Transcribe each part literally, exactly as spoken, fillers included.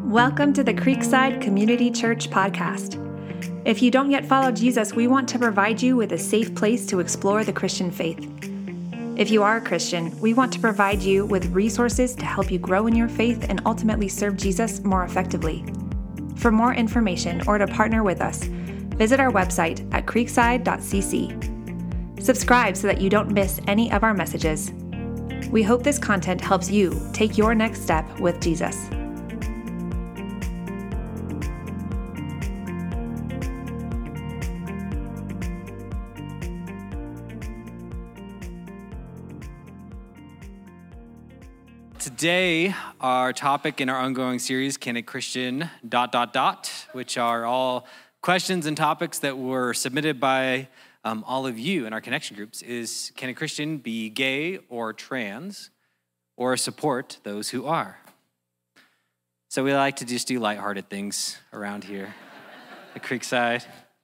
Welcome to the Creekside Community Church podcast. If you don't yet follow Jesus, we want to provide you with a safe place to explore the Christian faith. If you are a Christian, we want to provide you with resources to help you grow in your faith and ultimately serve Jesus more effectively. For more information or to partner with us, visit our website at creekside dot c c. Subscribe so that you don't miss any of our messages. We hope this content helps you take your next step with Jesus. Today, our topic in our ongoing series, Can a Christian dot dot dot, which are all questions and topics that were submitted by um, all of you in our connection groups, is can a Christian be gay or trans or support those who are? So we like to just do lighthearted things around here at Creekside.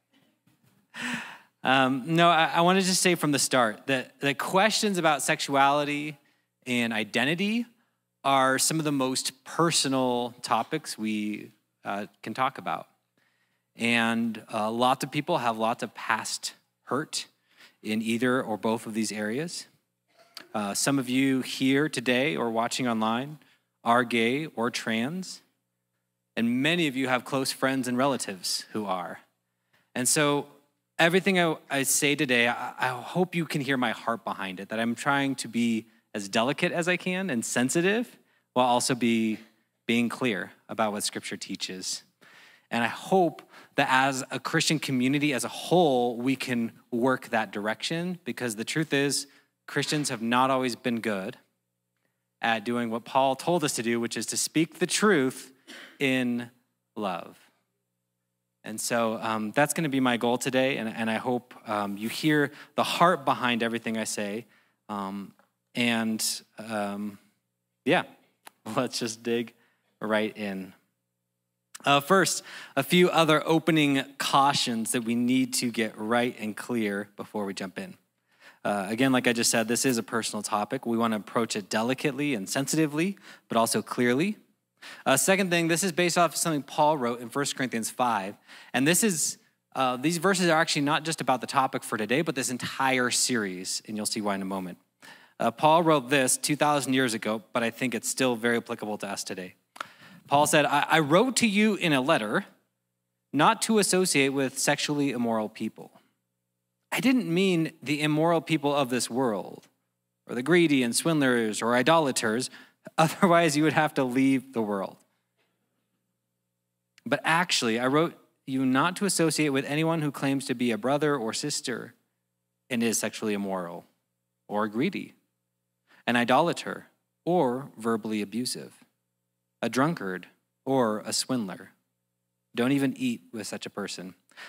Um, no, I, I want to just say from the start that the questions about sexuality and identity are some of the most personal topics we uh, can talk about. And uh, lots of people have lots of past hurt in either or both of these areas. Uh, some of you here today or watching online are gay or trans, and many of you have close friends and relatives who are. And so everything I, I say today, I, I hope you can hear my heart behind it, that I'm trying to be as delicate as I can and sensitive, while also be being clear about what Scripture teaches. And I hope that as a Christian community as a whole, we can work that direction, because the truth is, Christians have not always been good at doing what Paul told us to do, which is to speak the truth in love. And so um, that's gonna be my goal today, and, and I hope um, you hear the heart behind everything I say. Um, And um, yeah, let's just dig right in. Uh, first, a few other opening cautions that we need to get right and clear before we jump in. Uh, again, like I just said, this is a personal topic. We want to approach it delicately and sensitively, but also clearly. Uh, second thing, this is based off of something Paul wrote in First Corinthians five. And this is, uh, these verses are actually not just about the topic for today, but this entire series, and you'll see why in a moment. Uh, Paul wrote this two thousand years ago, but I think it's still very applicable to us today. Paul said, I, I wrote to you in a letter not to associate with sexually immoral people. I didn't mean the immoral people of this world, or the greedy and swindlers or idolaters. Otherwise, you would have to leave the world. But actually, I wrote you not to associate with anyone who claims to be a brother or sister and is sexually immoral or greedy, an idolater, or verbally abusive, a drunkard, or a swindler. Don't even eat with such a person.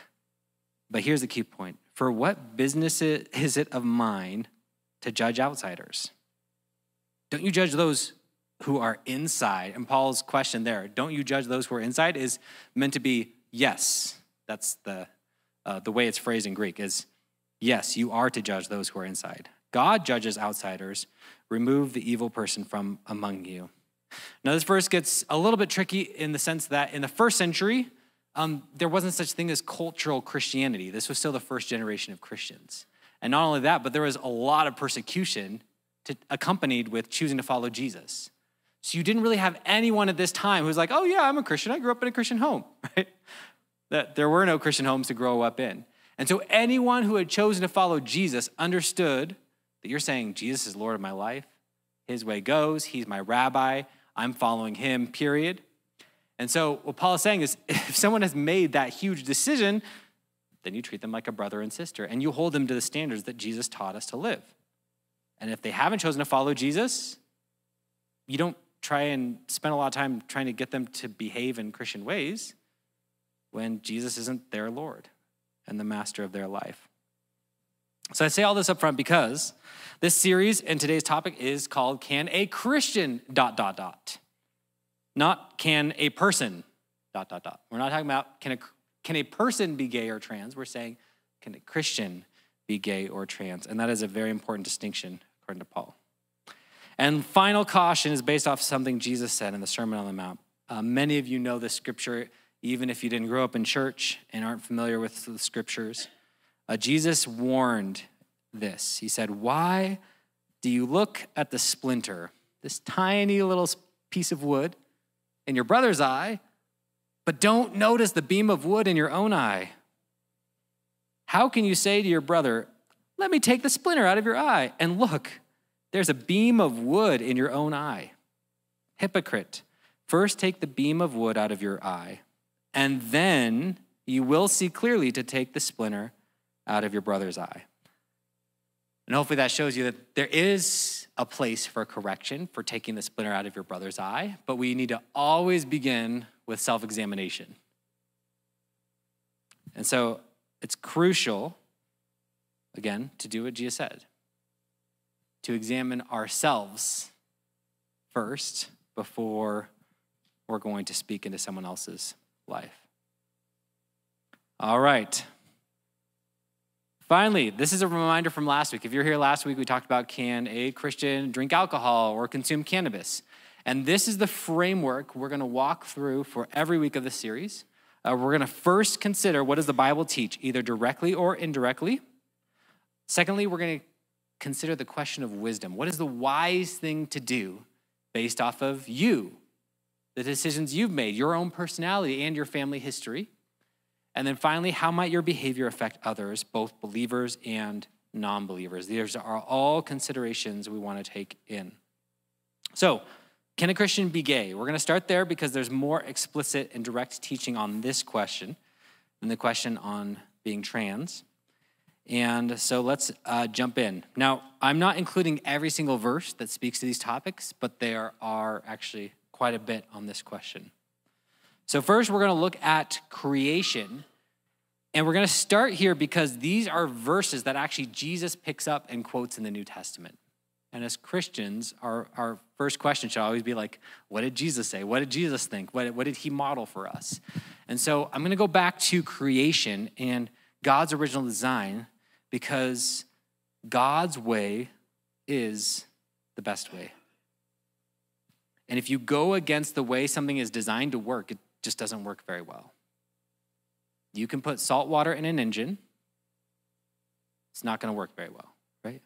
But here's the key point. For what business is it of mine to judge outsiders? Don't you judge those who are inside? And Paul's question there, don't you judge those who are inside, is meant to be yes. That's the, uh, the way it's phrased in Greek, is yes, you are to judge those who are inside. God judges outsiders. Remove the evil person from among you. Now, this verse gets a little bit tricky in the sense that in the first century, um, there wasn't such thing as cultural Christianity. This was still the first generation of Christians. And not only that, but there was a lot of persecution to, accompanied with choosing to follow Jesus. So you didn't really have anyone at this time who was like, oh yeah, I'm a Christian. I grew up in a Christian home, right? That there were no Christian homes to grow up in. And so anyone who had chosen to follow Jesus understood that you're saying Jesus is Lord of my life. His way goes. He's my rabbi. I'm following him, period. And so what Paul is saying is if someone has made that huge decision, then you treat them like a brother and sister, and you hold them to the standards that Jesus taught us to live. And if they haven't chosen to follow Jesus, you don't try and spend a lot of time trying to get them to behave in Christian ways when Jesus isn't their Lord and the master of their life. So I say all this up front because this series and today's topic is called Can a Christian dot dot dot, not can a person dot dot dot. We're not talking about can a, can a person be gay or trans. We're saying can a Christian be gay or trans? And that is a very important distinction according to Paul. And final caution is based off something Jesus said in the Sermon on the Mount. Uh, many of you know this scripture, even if you didn't grow up in church and aren't familiar with the scriptures. Uh, Jesus warned this. He said, "Why do you look at the splinter, this tiny little piece of wood in your brother's eye, but don't notice the beam of wood in your own eye? How can you say to your brother, 'Let me take the splinter out of your eye,' and look, there's a beam of wood in your own eye? Hypocrite, first take the beam of wood out of your eye, and then you will see clearly to take the splinter out of your brother's eye." And hopefully that shows you that there is a place for correction, for taking the splinter out of your brother's eye, but we need to always begin with self-examination. And so it's crucial, again, to do what Jesus said, to examine ourselves first before we're going to speak into someone else's life. All right. Finally, this is a reminder from last week. If you're here last week, we talked about, can a Christian drink alcohol or consume cannabis? And this is the framework we're going to walk through for every week of the series. Uh, we're going to first consider, what does the Bible teach, either directly or indirectly? Secondly, we're going to consider the question of wisdom. What is the wise thing to do based off of you, the decisions you've made, your own personality and your family history? And then finally, how might your behavior affect others, both believers and non-believers? These are all considerations we want to take in. So, can a Christian be gay? We're going to start there because there's more explicit and direct teaching on this question than the question on being trans. And so let's uh, jump in. Now, I'm not including every single verse that speaks to these topics, but there are actually quite a bit on this question. So first, we're going to look at creation, and we're going to start here because these are verses that actually Jesus picks up and quotes in the New Testament. And as Christians, our, our first question should always be like, what did Jesus say? What did Jesus think? What, what did he model for us? And so I'm going to go back to creation and God's original design because God's way is the best way. And if you go against the way something is designed to work, it just doesn't work very well. You can put salt water in an engine. It's not going to work very well, right?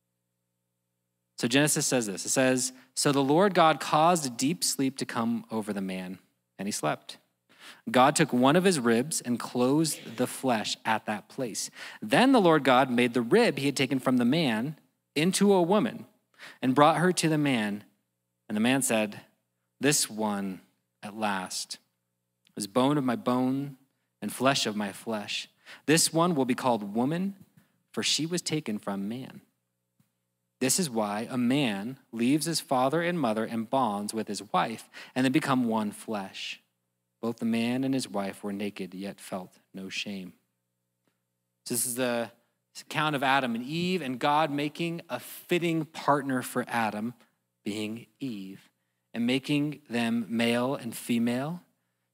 So Genesis says this. It says, "So the Lord God caused a deep sleep to come over the man, and he slept. God took one of his ribs and closed the flesh at that place. Then the Lord God made the rib he had taken from the man into a woman and brought her to the man. And the man said, 'This one at last is bone of my bone and flesh of my flesh. This one will be called woman, for she was taken from man.' This is why a man leaves his father and mother and bonds with his wife, and they become one flesh. Both the man and his wife were naked, yet felt no shame." So this is the account of Adam and Eve, and God making a fitting partner for Adam, being Eve, and making them male and female.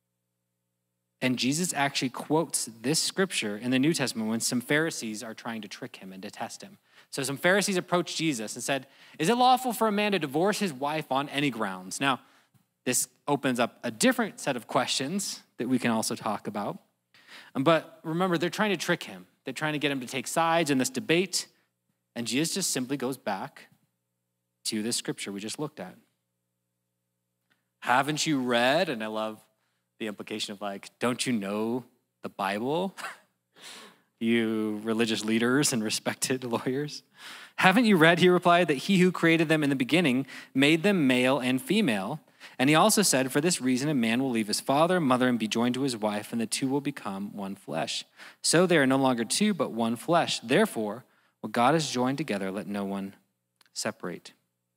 And Jesus actually quotes this scripture in the New Testament when some Pharisees are trying to trick him and to test him. So some Pharisees approached Jesus and said, "Is it lawful for a man to divorce his wife on any grounds?" Now, this opens up a different set of questions that we can also talk about. But remember, they're trying to trick him. They're trying to get him to take sides in this debate. And Jesus just simply goes back to this scripture we just looked at. Haven't you read? And I love the implication of like, don't you know the Bible? You religious leaders and respected lawyers. Haven't you read, he replied, that he who created them in the beginning made them male and female? And he also said, for this reason, a man will leave his father, mother, and be joined to his wife, and the two will become one flesh. So they are no longer two, but one flesh. Therefore, what God has joined together, let no one separate.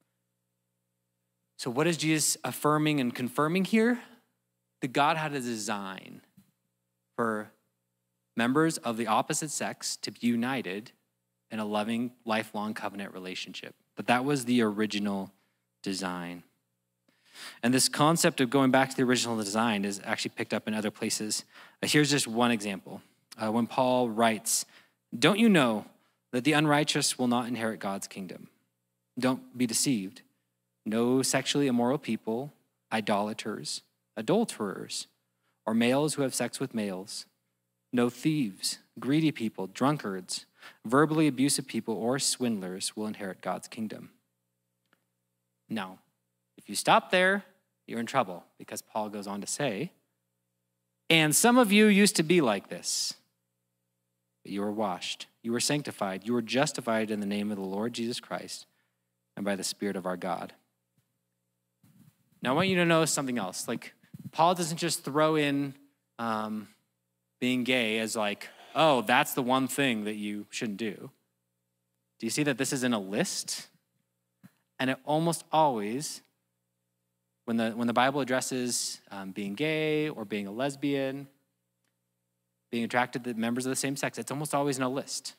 So what is Jesus affirming and confirming here? That God had a design for members of the opposite sex to be united in a loving, lifelong covenant relationship. But that was the original design. And this concept of going back to the original design is actually picked up in other places. Uh, here's just one example. Uh, when Paul writes, "Don't you know that the unrighteous will not inherit God's kingdom? Don't be deceived. No sexually immoral people, idolaters, adulterers, or males who have sex with males. No thieves, greedy people, drunkards, verbally abusive people, or swindlers will inherit God's kingdom. Now, if you stop there, you're in trouble, because Paul goes on to say, and some of you used to be like this, but you were washed, you were sanctified, you were justified in the name of the Lord Jesus Christ and by the Spirit of our God. Now, I want you to know something else. Like, Paul doesn't just throw in um, being gay as like, oh, that's the one thing that you shouldn't do. Do you see that this is in a list? And it almost always, when the when the Bible addresses um, being gay or being a lesbian, being attracted to members of the same sex, it's almost always in a list.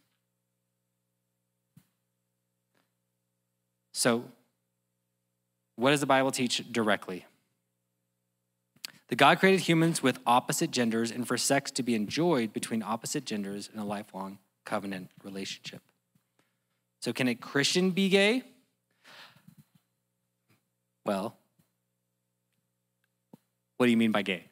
So, what does the Bible teach directly? That God created humans with opposite genders and for sex to be enjoyed between opposite genders in a lifelong covenant relationship. So can a Christian be gay? Well, what do you mean by gay?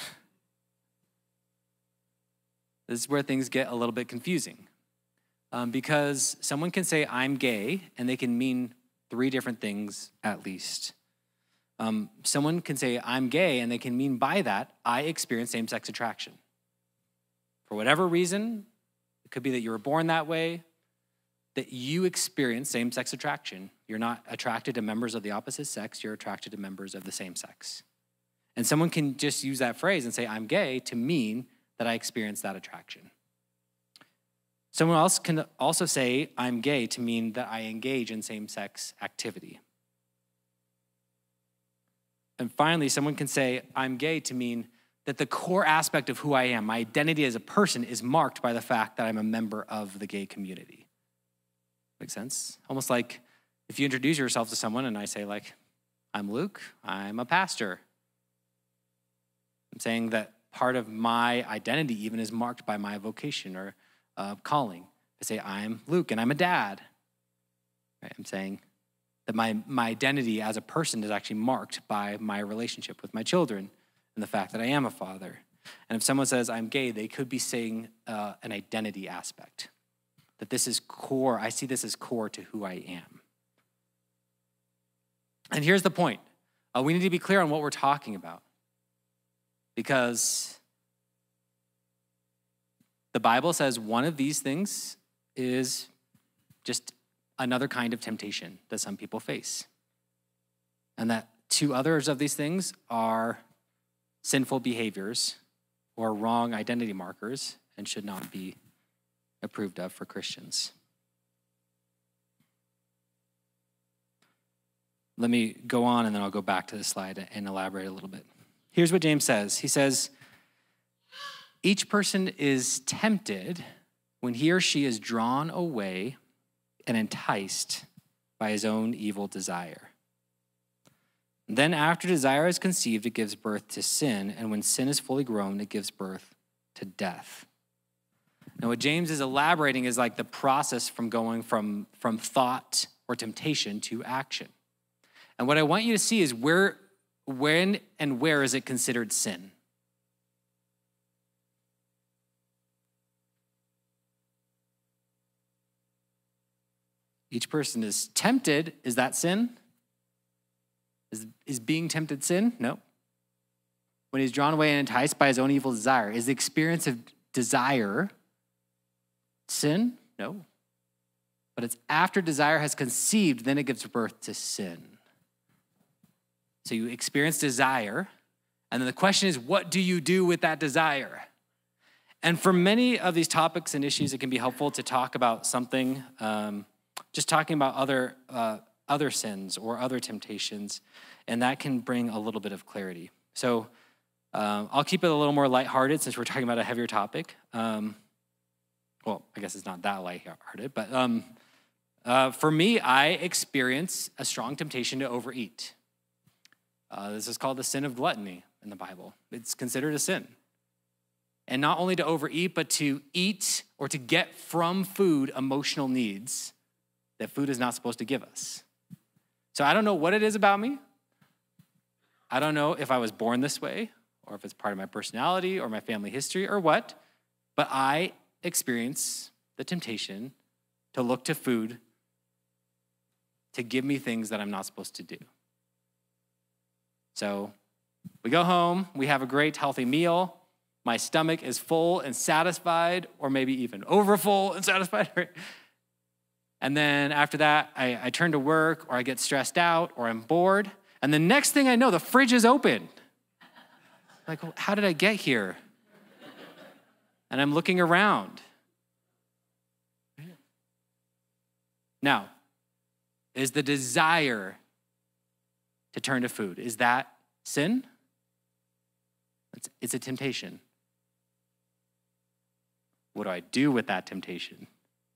This is where things get a little bit confusing. Um, because someone can say, I'm gay, and they can mean three different things at least. Um, someone can say, I'm gay, and they can mean by that, I experience same-sex attraction. For whatever reason, it could be that you were born that way, that you experience same-sex attraction. You're not attracted to members of the opposite sex, you're attracted to members of the same sex. And someone can just use that phrase and say, I'm gay, to mean that I experience that attraction. Someone else can also say, I'm gay, to mean that I engage in same-sex activity. And finally, someone can say, I'm gay, to mean that the core aspect of who I am, my identity as a person, is marked by the fact that I'm a member of the gay community. Make sense? Almost like if you introduce yourself to someone and I say, like, I'm Luke, I'm a pastor. I'm saying that part of my identity even is marked by my vocation or uh, calling. I say, I'm Luke and I'm a dad. Right? I'm saying that my, my identity as a person is actually marked by my relationship with my children and the fact that I am a father. And if someone says I'm gay, they could be saying uh, an identity aspect, that this is core. I see this as core to who I am. And here's the point. Uh, we need to be clear on what we're talking about, because the Bible says one of these things is just another kind of temptation that some people face. And that two others of these things are sinful behaviors or wrong identity markers and should not be approved of for Christians. Let me go on and then I'll go back to the slide and elaborate a little bit. Here's what James says. He says, each person is tempted when he or she is drawn away and enticed by his own evil desire. Then after desire is conceived, it gives birth to sin, and when sin is fully grown, it gives birth to death. Now what James is elaborating is like the process from going from, from thought or temptation to action. And what I want you to see is where, when and where is it considered sin? Each person is tempted. Is that sin? Is, is being tempted sin? No. When he's drawn away and enticed by his own evil desire. Is the experience of desire sin? No. But it's after desire has conceived, then it gives birth to sin. So you experience desire, and then the question is, what do you do with that desire? And for many of these topics and issues, it can be helpful to talk about something, um, just talking about other uh, other sins or other temptations, and that can bring a little bit of clarity. So um, I'll keep it a little more lighthearted since we're talking about a heavier topic. Um, well, I guess it's not that lighthearted, but um, uh, for me, I experience a strong temptation to overeat. Uh, this is called the sin of gluttony in the Bible. It's considered a sin. And not only to overeat, but to eat or to get from food emotional needs that food is not supposed to give us. So I don't know what it is about me. I don't know if I was born this way or if it's part of my personality or my family history or what, but I experience the temptation to look to food to give me things that I'm not supposed to do. So we go home, we have a great healthy meal. My stomach is full and satisfied, or maybe even overfull and satisfied. Right? And then after that, I, I turn to work, or I get stressed out, or I'm bored. And the next thing I know, the fridge is open. Like, how did I get here? And I'm looking around. Now, is the desire to turn to food, is that sin? It's, it's a temptation. What do I do with that temptation?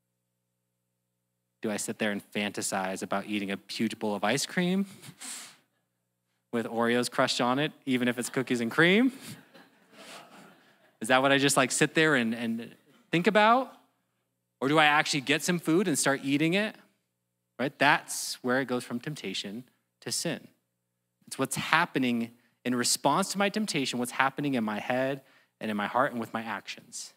Do I sit there and fantasize about eating a huge bowl of ice cream with Oreos crushed on it, even if it's cookies and cream? Is that what I just like sit there and, and think about? Or do I actually get some food and start eating it? Right? That's where it goes from temptation to sin. It's what's happening in response to my temptation, what's happening in my head and in my heart and with my actions.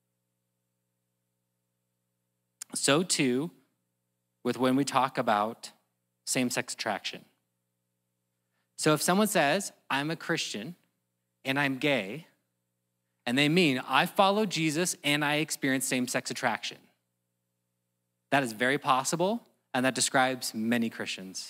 So too, with when we talk about same-sex attraction. So if someone says, I'm a Christian and I'm gay, and they mean I follow Jesus and I experience same-sex attraction, that is very possible, and that describes many Christians.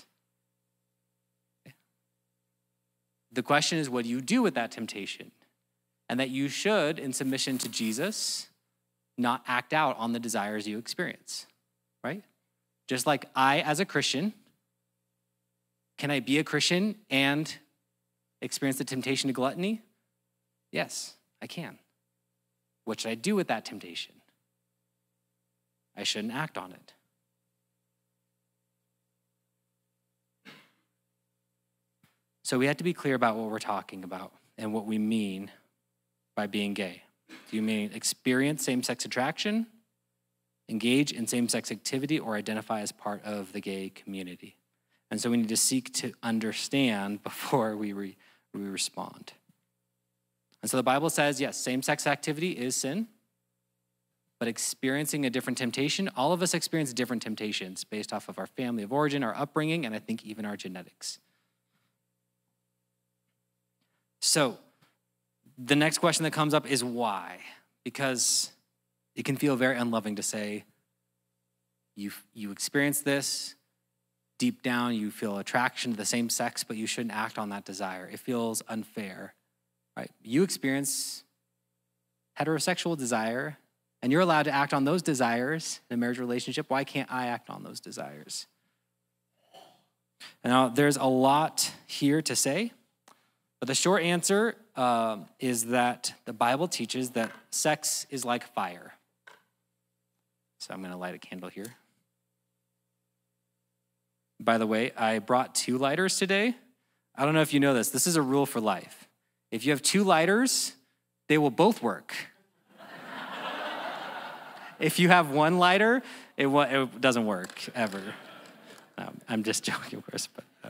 The question is, what do you do with that temptation? And that you should, in submission to Jesus, not act out on the desires you experience, right? Just like I, as a Christian, can I be a Christian and experience the temptation to gluttony? Yes, I can. What should I do with that temptation? I shouldn't act on it. So we have to be clear about what we're talking about and what we mean by being gay. Do you mean experience same-sex attraction, engage in same-sex activity, or identify as part of the gay community? And so we need to seek to understand before we, re, we respond. And so the Bible says, yes, same-sex activity is sin, but experiencing a different temptation, all of us experience different temptations based off of our family of origin, our upbringing, and I think even our genetics. So the next question that comes up is why? Because it can feel very unloving to say, you you experience this, deep down you feel attraction to the same sex, but you shouldn't act on that desire. It feels unfair, right? You experience heterosexual desire, and you're allowed to act on those desires in a marriage relationship. Why can't I act on those desires? Now, there's a lot here to say, but the short answer uh, is that the Bible teaches that sex is like fire. So I'm going to light a candle here. By the way, I brought two lighters today. I don't know if you know this. This is a rule for life. If you have two lighters, they will both work. If you have one lighter, it, it doesn't work ever. No, I'm just joking, of course. But, uh,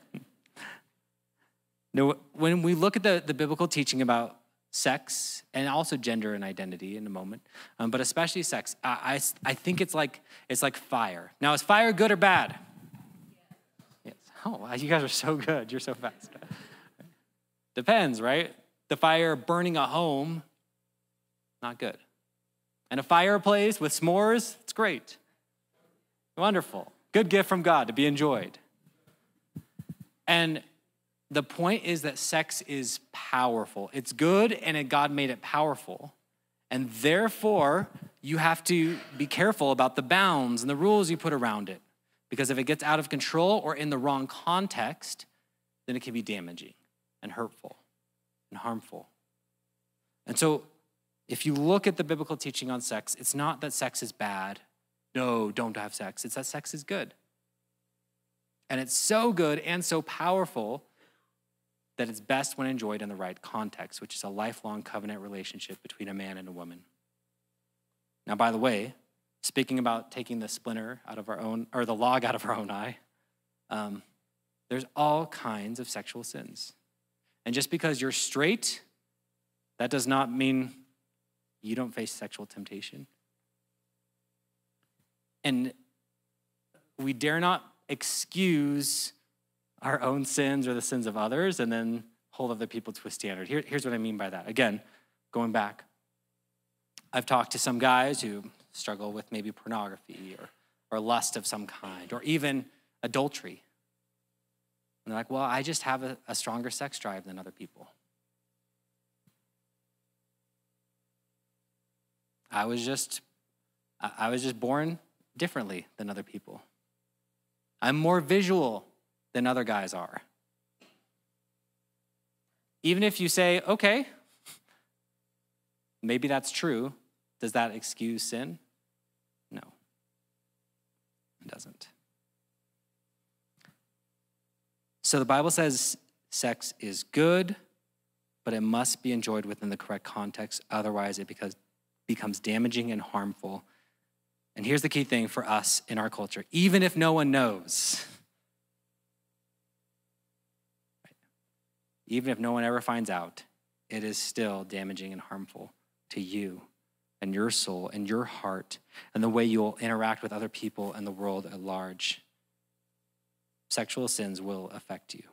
no, when we look at the, the biblical teaching about sex and also gender and identity in a moment, um, but especially sex, I, I, I think it's like it's like fire. Now, is fire good or bad? Yes. Oh, you guys are so good. You're so fast. Depends, right? The fire burning a home, not good. And a fireplace with s'mores, it's great. Wonderful. Good gift from God to be enjoyed. And the point is that sex is powerful. It's good, and God made it powerful. And therefore, you have to be careful about the bounds and the rules you put around it. Because if it gets out of control or in the wrong context, then it can be damaging and hurtful and harmful. And so, if you look at the biblical teaching on sex, it's not that sex is bad. No, don't have sex. It's that sex is good. And it's so good and so powerful that it's best when enjoyed in the right context, which is a lifelong covenant relationship between a man and a woman. Now, by the way, speaking about taking the splinter out of our own, or the log out of our own eye, um, there's all kinds of sexual sins. And just because you're straight, that does not mean you don't face sexual temptation. And we dare not excuse our own sins or the sins of others and then hold other people to a standard. Here, here's what I mean by that. Again, going back, I've talked to some guys who struggle with maybe pornography or, or lust of some kind, or even adultery. And they're like, well, I just have a, a stronger sex drive than other people. I was just, I was just born differently than other people. I'm more visual than other guys are. Even if you say, okay, maybe that's true, does that excuse sin? No, it doesn't. So the Bible says sex is good, but it must be enjoyed within the correct context. Otherwise, it becomes, becomes damaging and harmful. And here's the key thing for us in our culture. Even if no one knows, even if no one ever finds out, it is still damaging and harmful to you and your soul and your heart and the way you'll interact with other people and the world at large. Sexual sins will affect you.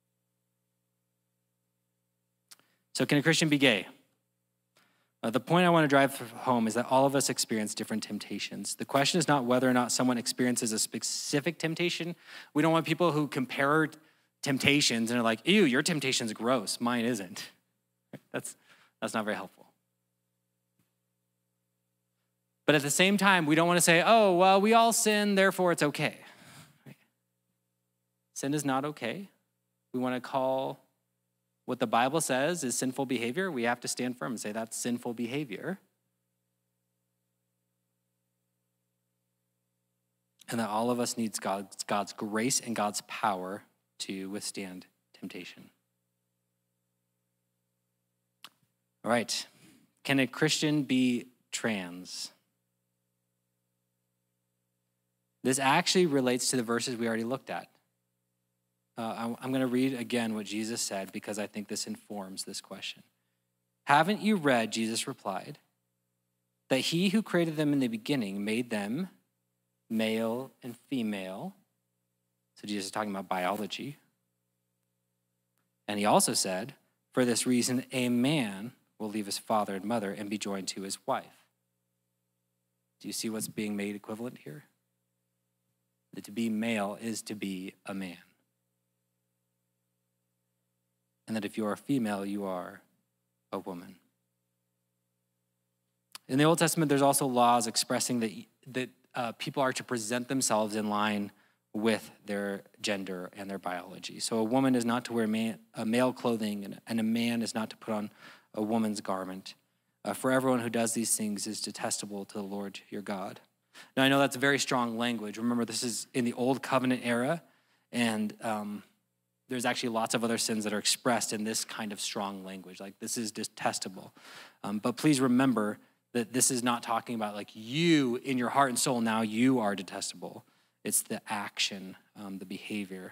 So can a Christian be gay? Uh, the point I want to drive home is that all of us experience different temptations. The question is not whether or not someone experiences a specific temptation. We don't want people who compare temptations and are like, ew, your temptation's gross, mine isn't. That's, that's not very helpful. But at the same time, we don't want to say, oh, well, we all sin, therefore it's okay. Sin is not okay. We want to call what the Bible says is sinful behavior. We have to stand firm and say that's sinful behavior. And that all of us needs God's, God's grace and God's power to withstand temptation. All right. Can a Christian be trans? This actually relates to the verses we already looked at. Uh, I'm going to read again what Jesus said because I think this informs this question. Haven't you read, Jesus replied, that he who created them in the beginning made them male and female? So Jesus is talking about biology. And he also said, for this reason, a man will leave his father and mother and be joined to his wife. Do you see what's being made equivalent here? That to be male is to be a man. And that if you are a female, you are a woman. In the Old Testament, there's also laws expressing that, that uh, people are to present themselves in line with their gender and their biology. So a woman is not to wear man, a male clothing, and, and a man is not to put on a woman's garment. Uh, for everyone who does these things is detestable to the Lord your God. Now, I know that's very strong language. Remember, this is in the Old Covenant era, and um, there's actually lots of other sins that are expressed in this kind of strong language. Like, this is detestable. Um, but please remember that this is not talking about, like, you in your heart and soul, now you are detestable. It's the action, um, the behavior.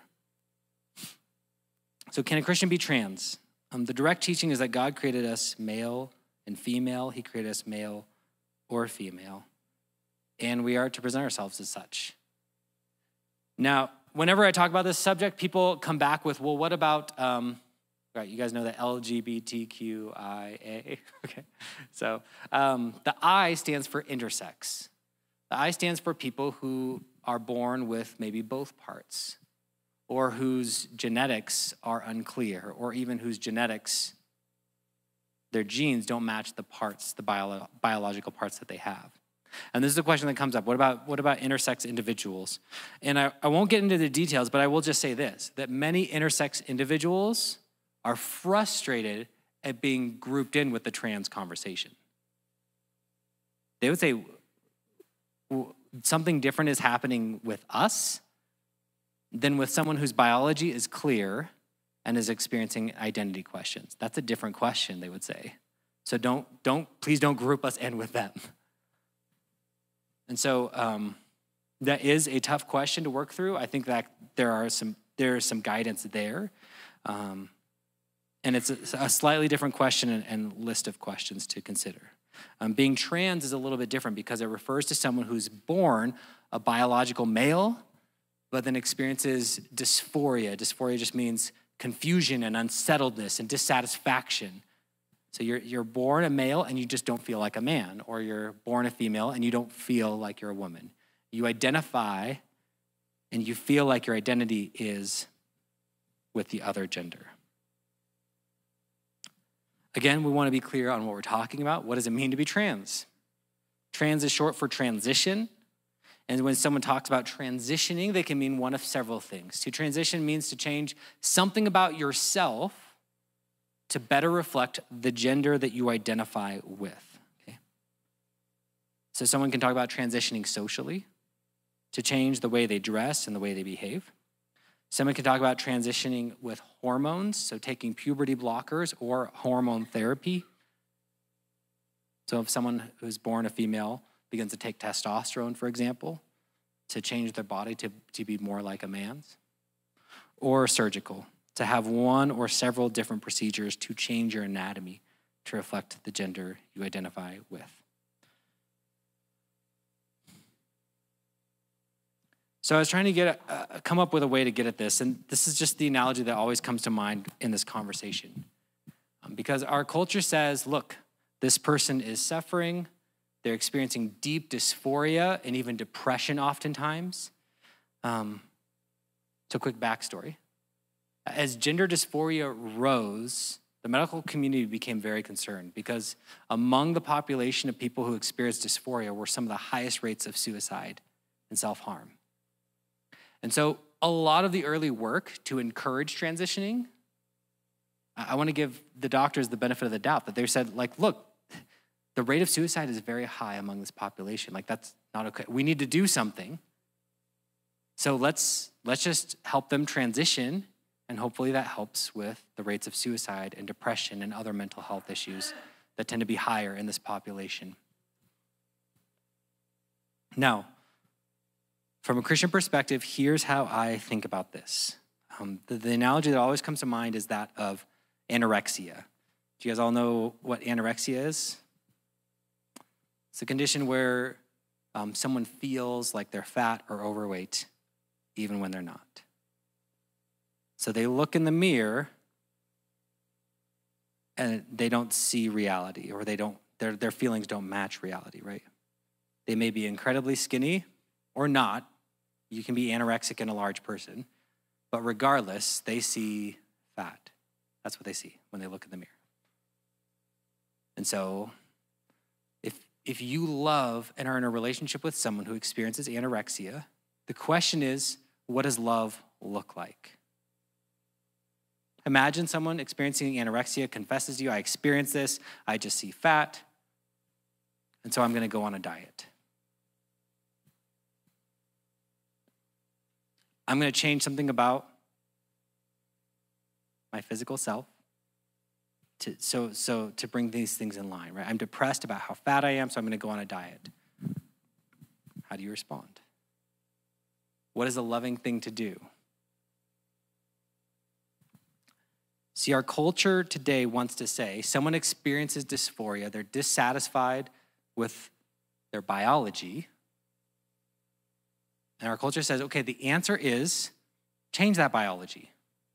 So can a Christian be trans? Um, the direct teaching is that God created us male and female. He created us male or female. And we are to present ourselves as such. Now, whenever I talk about this subject, people come back with, well, what about, um, right, you guys know the L G B T Q I A, okay? So um, the I stands for intersex. The I stands for people who are born with maybe both parts, or whose genetics are unclear, or even whose genetics, their genes don't match the parts, the bio- biological parts that they have. And this is a question that comes up. What about what about intersex individuals? And I, I won't get into the details, but I will just say this, that many intersex individuals are frustrated at being grouped in with the trans conversation. They would say something different is happening with us than with someone whose biology is clear and is experiencing identity questions. That's a different question, they would say. So don't, don't, please don't group us in with them. And so um, that is a tough question to work through. I think that there are some there is some guidance there. Um, And it's a, a slightly different question and, and list of questions to consider. Um, being trans is a little bit different because it refers to someone who's born a biological male, but then experiences dysphoria. Dysphoria just means confusion and unsettledness and dissatisfaction. So you're, you're born a male and you just don't feel like a man, or you're born a female and you don't feel like you're a woman. You identify and you feel like your identity is with the other gender. Again, we want to be clear on what we're talking about. What does it mean to be trans? Trans is short for transition. And when someone talks about transitioning, they can mean one of several things. To transition means to change something about yourself to better reflect the gender that you identify with. Okay? So someone can talk about transitioning socially, to change the way they dress and the way they behave. Someone can talk about transitioning with hormones, so taking puberty blockers or hormone therapy. So if someone who's born a female begins to take testosterone, for example, to change their body to, to be more like a man's. Or surgical, to have one or several different procedures to change your anatomy to reflect the gender you identify with. So I was trying to get a, uh, come up with a way to get at this, and this is just the analogy that always comes to mind in this conversation. Um, because our culture says, look, this person is suffering, they're experiencing deep dysphoria and even depression oftentimes. Um, so quick backstory. As gender dysphoria rose, the medical community became very concerned because among the population of people who experienced dysphoria were some of the highest rates of suicide and self-harm. And so a lot of the early work to encourage transitioning, I want to give the doctors the benefit of the doubt that they said, like, look, the rate of suicide is very high among this population. Like, that's not okay. We need to do something. So let's let's just help them transition, and hopefully that helps with the rates of suicide and depression and other mental health issues that tend to be higher in this population. Now, from a Christian perspective, here's how I think about this. Um, the, the analogy that always comes to mind is that of anorexia. Do you guys all know what anorexia is? It's a condition where um, someone feels like they're fat or overweight, even when they're not. So they look in the mirror and they don't see reality, or they don't, their, their feelings don't match reality, right? They may be incredibly skinny or not. You can be anorexic in a large person, but regardless, they see fat. That's what they see when they look in the mirror. And so if, if you love and are in a relationship with someone who experiences anorexia, the question is, what does love look like? Imagine someone experiencing anorexia confesses to you, I experienced this, I just see fat, and so I'm gonna go on a diet. I'm gonna change something about my physical self to, so, so to bring these things in line, right? I'm depressed about how fat I am, so I'm gonna go on a diet. How do you respond? What is a loving thing to do? See, our culture today wants to say someone experiences dysphoria, they're dissatisfied with their biology. And our culture says, okay, the answer is change that biology.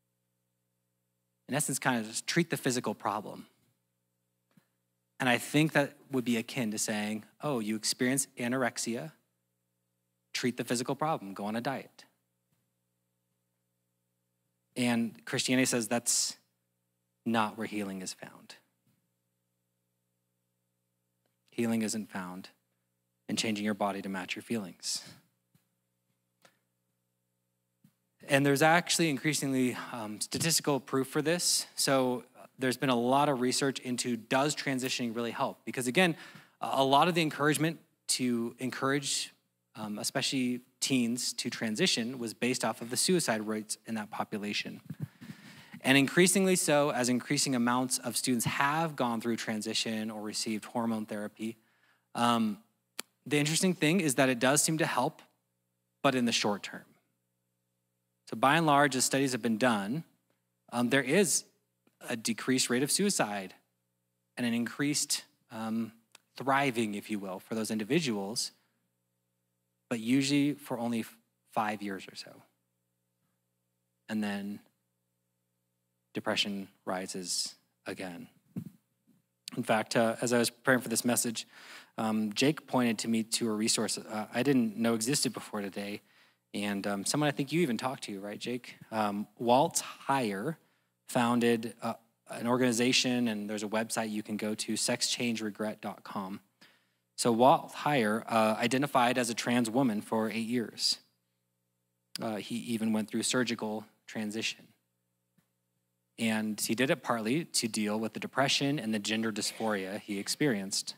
In essence, kind of just treat the physical problem. And I think that would be akin to saying, oh, you experience anorexia, treat the physical problem, go on a diet. And Christianity says that's not where healing is found. Healing isn't found in changing your body to match your feelings. And there's actually increasingly um, statistical proof for this. So there's been a lot of research into, does transitioning really help? Because again, a lot of the encouragement to encourage, um, especially teens, to transition was based off of the suicide rates in that population. And increasingly so, as increasing amounts of students have gone through transition or received hormone therapy, um, the interesting thing is that it does seem to help, but in the short term. So by and large, as studies have been done, um, there is a decreased rate of suicide and an increased um, thriving, if you will, for those individuals, but usually for only five years or so. And then depression rises again. In fact, uh, as I was preparing for this message, um, Jake pointed to me to a resource uh, I didn't know existed before today. And um, someone I think you even talked to, right, Jake? Um, Walt Heyer founded uh, an organization, and there's a website you can go to, sex change regret dot com. So Walt Heyer uh, identified as a trans woman for eight years. Uh, he even went through surgical transition. And he did it partly to deal with the depression and the gender dysphoria he experienced.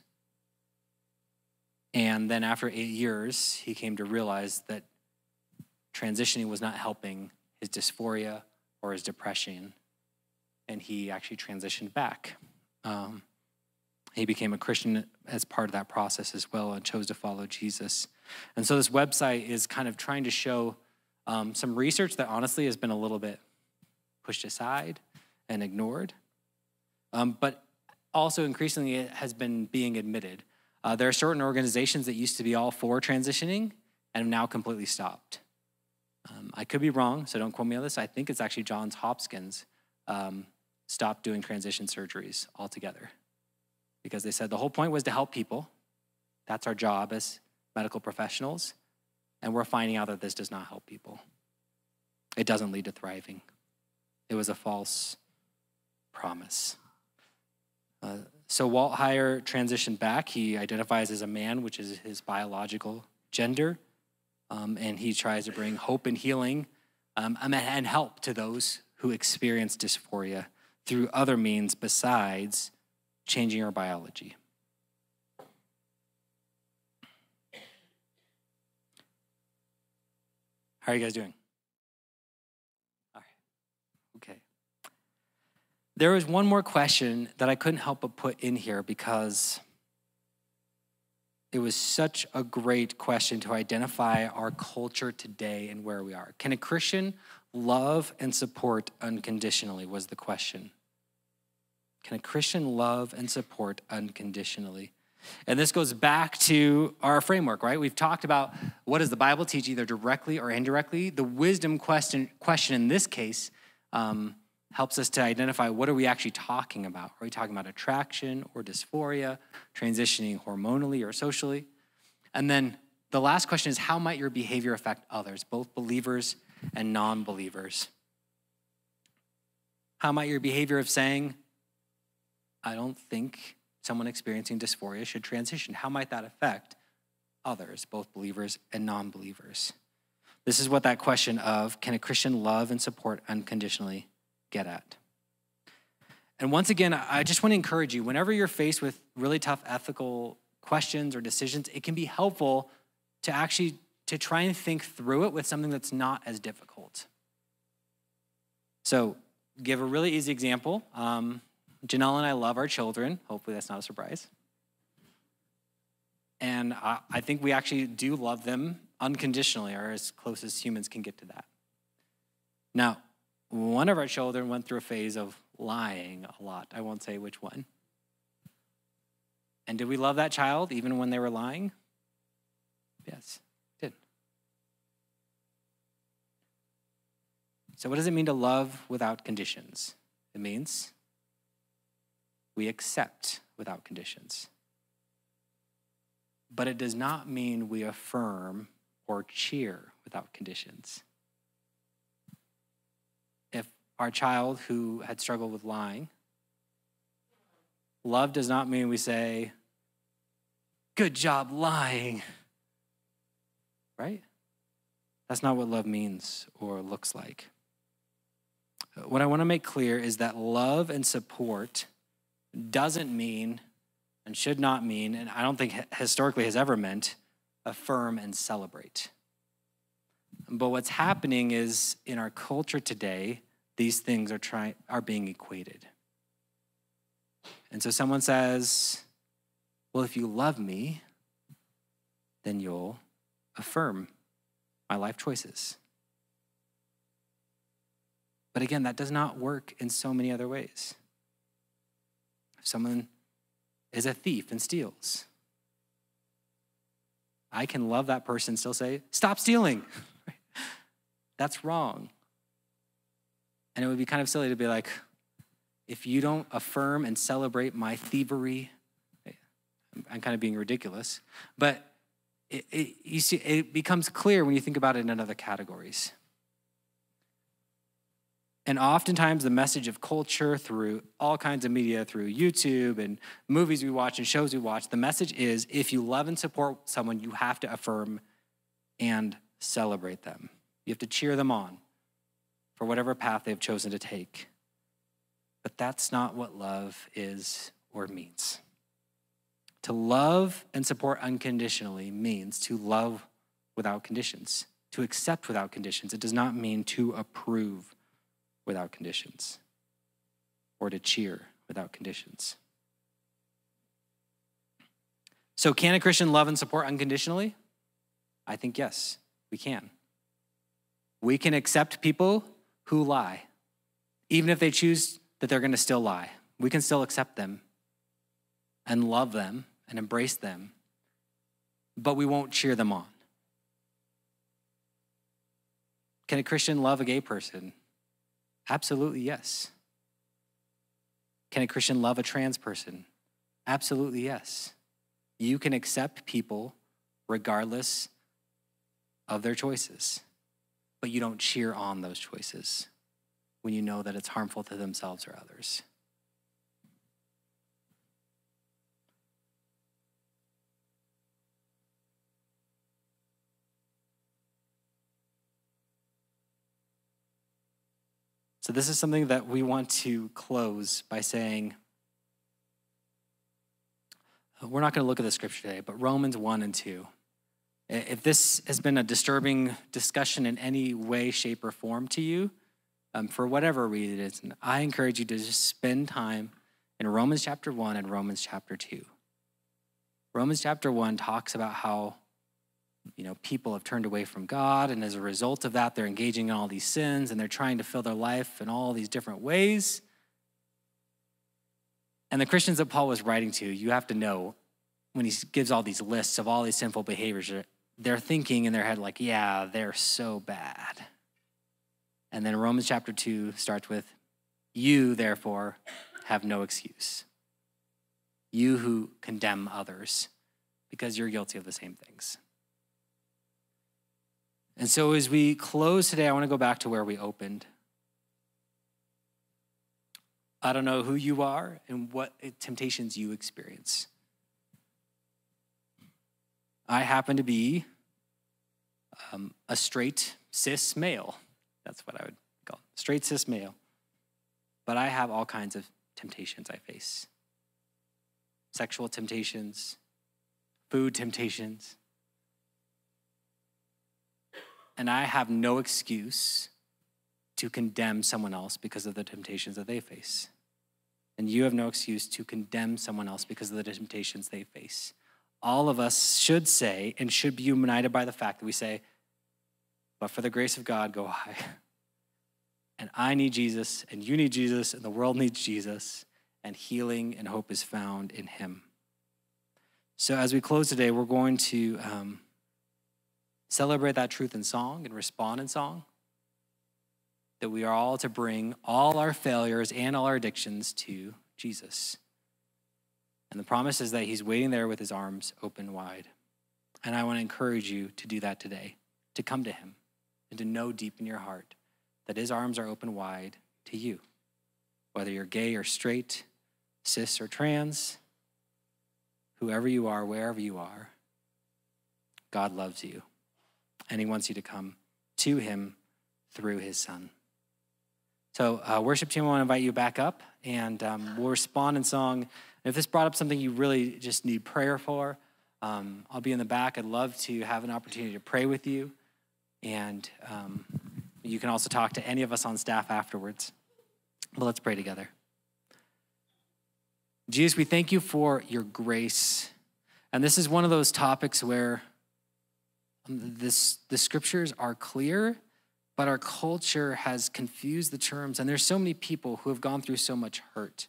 And then after eight years, he came to realize that transitioning was not helping his dysphoria or his depression. And he actually transitioned back. Um, he became a Christian as part of that process as well and chose to follow Jesus. And so this website is kind of trying to show um, some research that honestly has been a little bit pushed aside and ignored. Um, but also increasingly it has been being admitted. Uh, there are certain organizations that used to be all for transitioning and have now completely stopped. Um, I could be wrong, so don't quote me on this. I think it's actually Johns Hopkins um, stopped doing transition surgeries altogether because they said the whole point was to help people. That's our job as medical professionals. And we're finding out that this does not help people. It doesn't lead to thriving. It was a false promise. Uh, so Walt Heyer transitioned back. He identifies as a man, which is his biological gender. Um, and he tries to bring hope and healing um, and help to those who experience dysphoria through other means besides changing our biology. How are you guys doing? All right. Okay. There was one more question that I couldn't help but put in here because it was such a great question to identify our culture today and where we are. Can a Christian love and support unconditionally was the question. Can a Christian love and support unconditionally? And this goes back to our framework, right? We've talked about what does the Bible teach either directly or indirectly. The wisdom question, question in this case um, helps us to identify what are we actually talking about. Are we talking about attraction or dysphoria, transitioning hormonally or socially? And then the last question is how might your behavior affect others, both believers and non-believers? How might your behavior of saying, I don't think someone experiencing dysphoria should transition. How might that affect others, both believers and non-believers? This is what that question of, can a Christian love and support unconditionally get at? And once again, I just want to encourage you, whenever you're faced with really tough ethical questions or decisions, it can be helpful to actually to try and think through it with something that's not as difficult. So give a really easy example. Um, Janelle and I love our children. Hopefully that's not a surprise. And I, I think we actually do love them unconditionally, or as close as humans can get to that. Now, one of our children went through a phase of lying a lot. I won't say which one. And did we love that child even when they were lying? Yes, we did. So what does it mean to love without conditions? It means we accept without conditions. But it does not mean we affirm or cheer without conditions. If our child who had struggled with lying, love does not mean we say, good job lying, right? That's not what love means or looks like. What I want to make clear is that love and support doesn't mean and should not mean, and I don't think historically has ever meant, affirm and celebrate. But what's happening is in our culture today, these things are trying are being equated. And so someone says, well, if you love me, then you'll affirm my life choices. But But again, that does not work in so many other ways. If someone is a thief and steals, I can love that person and still say, stop stealing. That's wrong. And it would be kind of silly to be like, if you don't affirm and celebrate my thievery, I'm kind of being ridiculous, but it, it, you see, it becomes clear when you think about it in other categories. And oftentimes the message of culture through all kinds of media, through YouTube and movies we watch and shows we watch, the message is if you love and support someone, you have to affirm and celebrate them. You have to cheer them on for whatever path they've chosen to take. But that's not what love is or means. To love and support unconditionally means to love without conditions, to accept without conditions. It does not mean to approve without conditions, or to cheer without conditions. So can a Christian love and support unconditionally? I think yes, we can. We can accept people who lie, even if they choose that they're going to still lie. We can still accept them and love them and embrace them, but we won't cheer them on. Can a Christian love a gay person? Absolutely, yes. Can a Christian love a trans person? Absolutely, yes. You can accept people regardless of their choices, but you don't cheer on those choices when you know that it's harmful to themselves or others. So this is something that we want to close by saying, we're not going to look at the scripture today, but Romans one and two. If this has been a disturbing discussion in any way, shape, or form to you, um, for whatever reason, I encourage you to just spend time in Romans chapter one and Romans chapter two. Romans chapter one talks about how You know, people have turned away from God, and as a result of that, they're engaging in all these sins, and they're trying to fill their life in all these different ways. And the Christians that Paul was writing to, you have to know, when he gives all these lists of all these sinful behaviors, they're thinking in their head like, yeah, they're so bad. And then Romans chapter two starts with, you, therefore, have no excuse. You who condemn others, because you're guilty of the same things. And so as we close today, I want to go back to where we opened. I don't know who you are and what temptations you experience. I happen to be um, a straight cis male. That's what I would call it, straight cis male. But I have all kinds of temptations I face. Sexual temptations, food temptations. And I have no excuse to condemn someone else because of the temptations that they face. And you have no excuse to condemn someone else because of the temptations they face. All of us should say and should be united by the fact that we say, but for the grace of God, go I. And I need Jesus, and you need Jesus, and the world needs Jesus, and healing and hope is found in him. So as we close today, we're going to um, celebrate that truth in song and respond in song. That we are all to bring all our failures and all our addictions to Jesus. And the promise is that he's waiting there with his arms open wide. And I want to encourage you to do that today, to come to him and to know deep in your heart that his arms are open wide to you. Whether you're gay or straight, cis or trans, whoever you are, wherever you are, God loves you. And he wants you to come to him through his son. So uh, worship team, I want to invite you back up, and um, we'll respond in song. And if this brought up something you really just need prayer for, um, I'll be in the back. I'd love to have an opportunity to pray with you. And um, you can also talk to any of us on staff afterwards. But let's pray together. Jesus, we thank you for your grace. And this is one of those topics where this, the scriptures are clear, but our culture has confused the terms, and there's so many people who have gone through so much hurt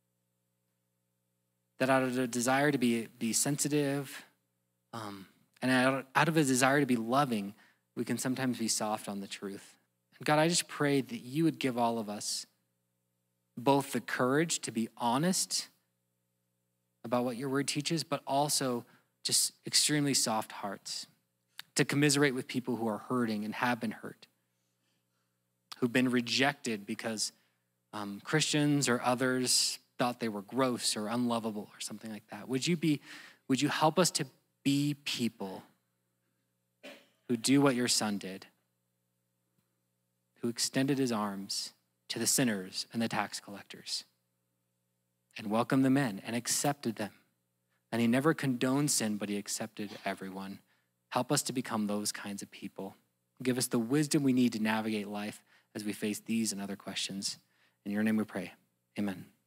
that out of a desire to be, be sensitive um, and out, out of a desire to be loving, we can sometimes be soft on the truth. And God, I just pray that you would give all of us both the courage to be honest about what your word teaches, but also just extremely soft hearts to commiserate with people who are hurting and have been hurt, who've been rejected because um, Christians or others thought they were gross or unlovable or something like that. Would you be, would you help us to be people who do what your son did, who extended his arms to the sinners and the tax collectors and welcomed them in and accepted them. And he never condoned sin, but he accepted everyone. Help us to become those kinds of people. Give us the wisdom we need to navigate life as we face these and other questions. In your name we pray, amen.